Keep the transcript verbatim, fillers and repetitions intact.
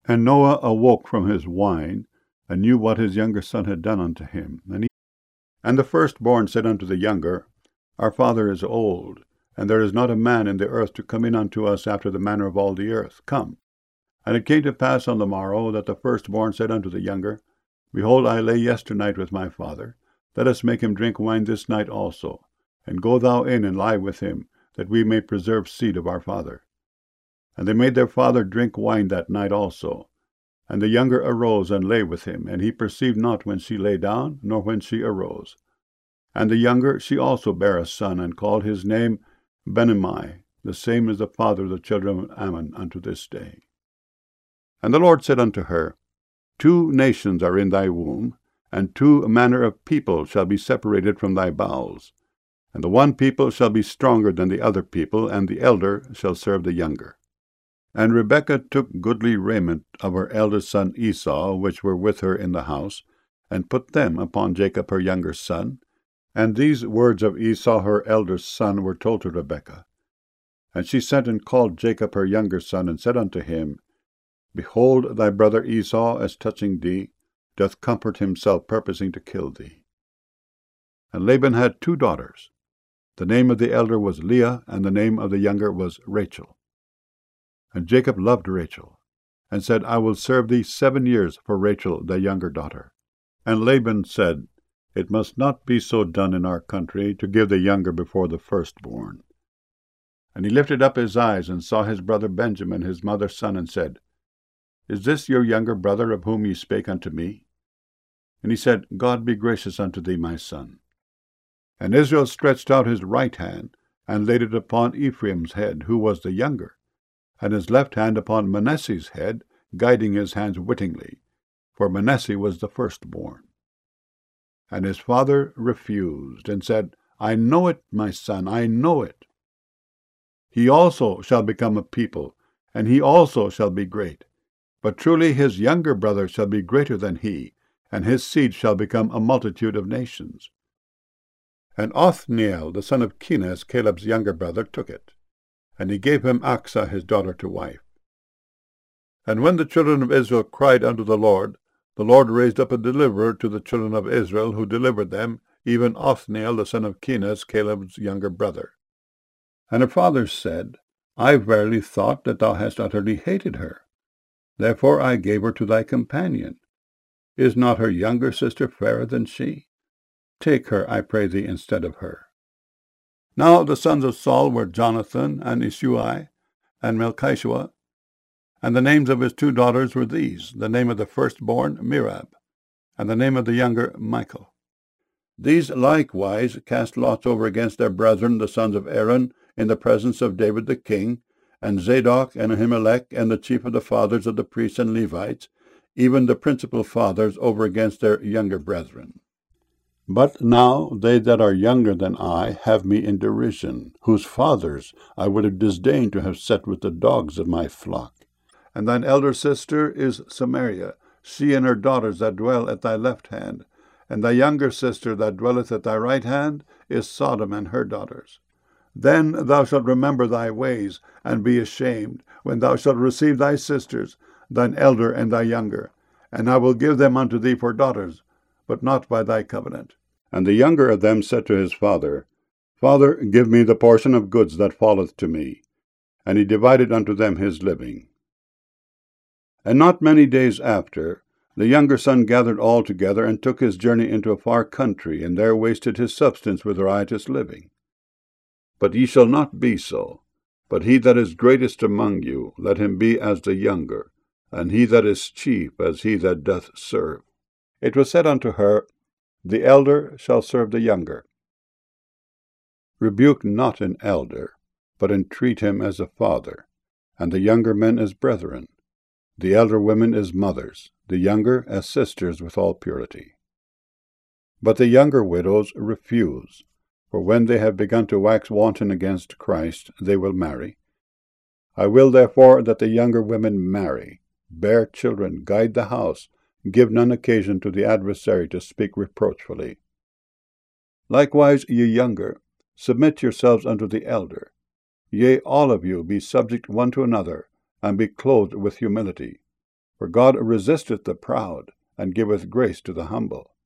And Noah awoke from his wine, and knew what his younger son had done unto him. And, he, and the firstborn said unto the younger, Our father is old, and there is not a man in the earth to come in unto us after the manner of all the earth. Come. And it came to pass on the morrow that the firstborn said unto the younger, Behold, I lay yesternight with my father. Let us make him drink wine this night also, and go thou in and lie with him, that we may preserve seed of our father. And they made their father drink wine that night also. And the younger arose and lay with him, and he perceived not when she lay down, nor when she arose. And the younger, she also bare a son, and called his name Benammi, the same as the father of the children of Ammon unto this day. And the Lord said unto her, Two nations are in thy womb, and two manner of people shall be separated from thy bowels. And the one people shall be stronger than the other people, and the elder shall serve the younger. And Rebekah took goodly raiment of her eldest son Esau, which were with her in the house, and put them upon Jacob her younger son. And these words of Esau her eldest son were told to Rebekah. And she sent and called Jacob her younger son, and said unto him, Behold, thy brother Esau, as touching thee, doth comfort himself, purposing to kill thee. And Laban had two daughters. The name of the elder was Leah, and the name of the younger was Rachel. And Jacob loved Rachel, and said, I will serve thee seven years for Rachel thy younger daughter. And Laban said, It must not be so done in our country, to give the younger before the firstborn. And he lifted up his eyes, and saw his brother Benjamin, his mother's son, and said, Is this your younger brother, of whom ye spake unto me? And he said, God be gracious unto thee, my son. And Israel stretched out his right hand, and laid it upon Ephraim's head, who was the younger, and his left hand upon Manasseh's head, guiding his hands wittingly, for Manasseh was the firstborn. And his father refused, and said, I know it, my son, I know it. He also shall become a people, and he also shall be great. But truly his younger brother shall be greater than he, and his seed shall become a multitude of nations. And Othniel, the son of Kenaz, Caleb's younger brother, took it. And he gave him Achsah his daughter to wife. And when the children of Israel cried unto the Lord, the Lord raised up a deliverer to the children of Israel, who delivered them, even Othniel the son of Kenaz, Caleb's younger brother. And her father said, I verily thought that thou hast utterly hated her. Therefore I gave her to thy companion. Is not her younger sister fairer than she? Take her, I pray thee, instead of her. Now the sons of Saul were Jonathan, and Isui, and Melchishua, and the names of his two daughters were these, the name of the firstborn Merab, and the name of the younger Michal. These likewise cast lots over against their brethren, the sons of Aaron, in the presence of David the king, and Zadok and Ahimelech, and the chief of the fathers of the priests and Levites, even the principal fathers, over against their younger brethren. But now they that are younger than I have me in derision, whose fathers I would have disdained to have set with the dogs of my flock. And thine elder sister is Samaria, she and her daughters that dwell at thy left hand, and thy younger sister that dwelleth at thy right hand is Sodom and her daughters. Then thou shalt remember thy ways, and be ashamed, when thou shalt receive thy sisters, thine elder and thy younger, and I will give them unto thee for daughters, but not by thy covenant. And the younger of them said to his father, Father, give me the portion of goods that falleth to me. And he divided unto them his living. And not many days after, the younger son gathered all together, and took his journey into a far country, and there wasted his substance with riotous living. But ye shall not be so, but he that is greatest among you, let him be as the younger, and he that is chief as he that doth serve. It was said unto her, The elder shall serve the younger. Rebuke not an elder, but entreat him as a father, and the younger men as brethren, the elder women as mothers, the younger as sisters with all purity. But the younger widows refuse, for when they have begun to wax wanton against Christ, they will marry. I will therefore that the younger women marry, bear children, guide the house, give none occasion to the adversary to speak reproachfully. Likewise, ye younger, submit yourselves unto the elder. Yea, all of you be subject one to another, and be clothed with humility. For God resisteth the proud, and giveth grace to the humble.